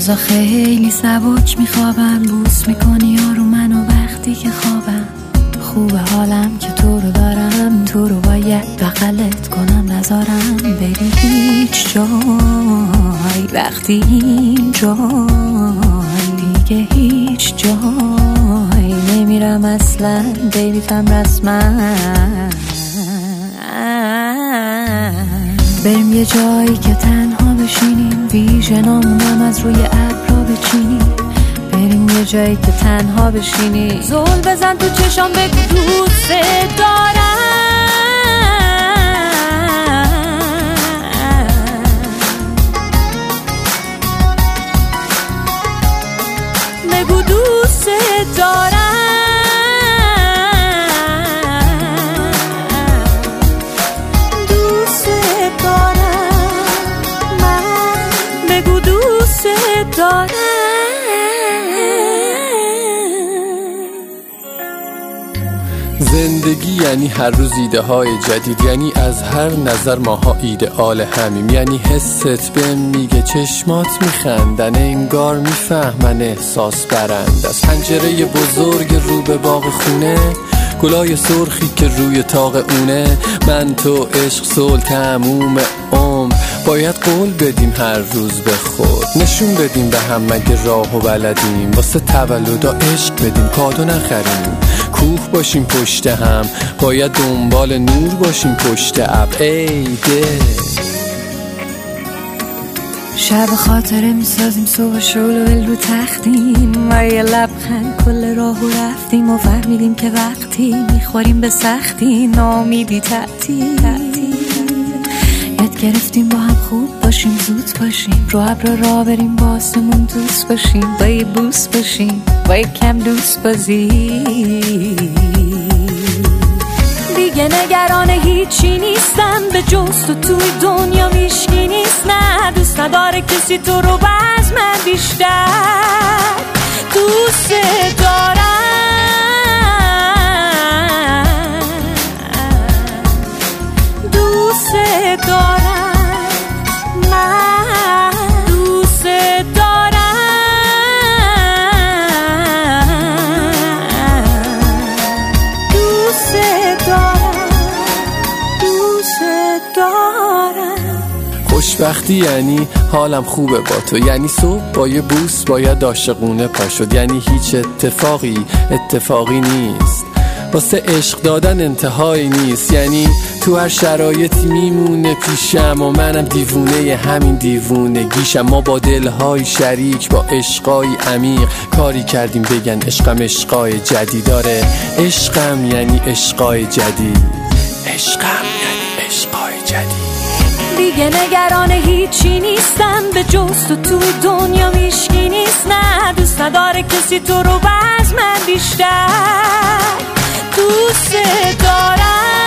روزا خیلی سبک میخوابم، بوس میکنی یارو منو وقتی که خوابم. خوبه حالم که تو رو دارم، تو رو باید بغلت کنم نذارم بری هیچ جای. وقتی این جای دیگه هیچ جای نمیرم اصلا، بیبیتم رسما. بریم یه جایی که تنها بشینیم، ویژنامونم از روی ابرا بچینیم. بریم یه جایی که تنها بشینیم، زل بزن تو چشام بگو دوست دارم. بگو دوست دارم. دوست دارم من، بگو دوست دارم. زندگی یعنی هر روز ایده های جدید، یعنی از هر نظر ماها ایدئال همیم. یعنی حست بهم میگه چشمات میخندن، انگار میفهمن احساس برند. از پنجره بزرگ رو به باغ خونه، گلای سرخی که روی طاق اونه. من تو عشق صلح تموم عمر، باید قول بدیم هر روز به خود. نشون بدیم به هم مگه راهو بلدیم، واسه تولدا عشق بدیم کادو نخریم. کوه باشیم پشت هم، باید دنبال نور باشیم پشت ابر. ای دل شب خاطره میسازیم، صبح شلوول رو تختیم و یه لبخند کل راهو رفتیم و فهمیدیم که وقتی میخوریم به سختی نامیدی تعطیل. یاد گرفتیم با هم خوب باشیم، زود باشیم، رو ابر را بریم با آسمون دوست باشیم، با یه بوس باشیم، با یه کم دوست بازی. دیگه نگران هیچی نیستم، به جز تو توی دنیا هیچکی نیست. نه دوست نداره کسی تو رو باز من بیشتر دوست دارم. دوست دارم من، دوست دارم. دوست دارم، دوست دارم. خوشبختی یعنی حالم خوبه با تو، یعنی صبح با یه بوس باید عاشقونه پا شد. یعنی هیچ اتفاقی نیست، واسه عشق دادن انتهایی نیست. یعنی تو هر شرایطی میمونه پیشم و منم دیوونه همین دیوونگیشم. ما با دلهای شریک، با عشقای عمیق کاری کردیم بگن عشقم عشقای جدید. داره عشقم یعنی عشقای جدید، عشقم یعنی عشقای جدید. دیگه نگران هیچی نیستم، به جز تو توی دنیا هیچکی نیست. نه دوست نداره کسی تو رو باز من بیشتر دوست دارم.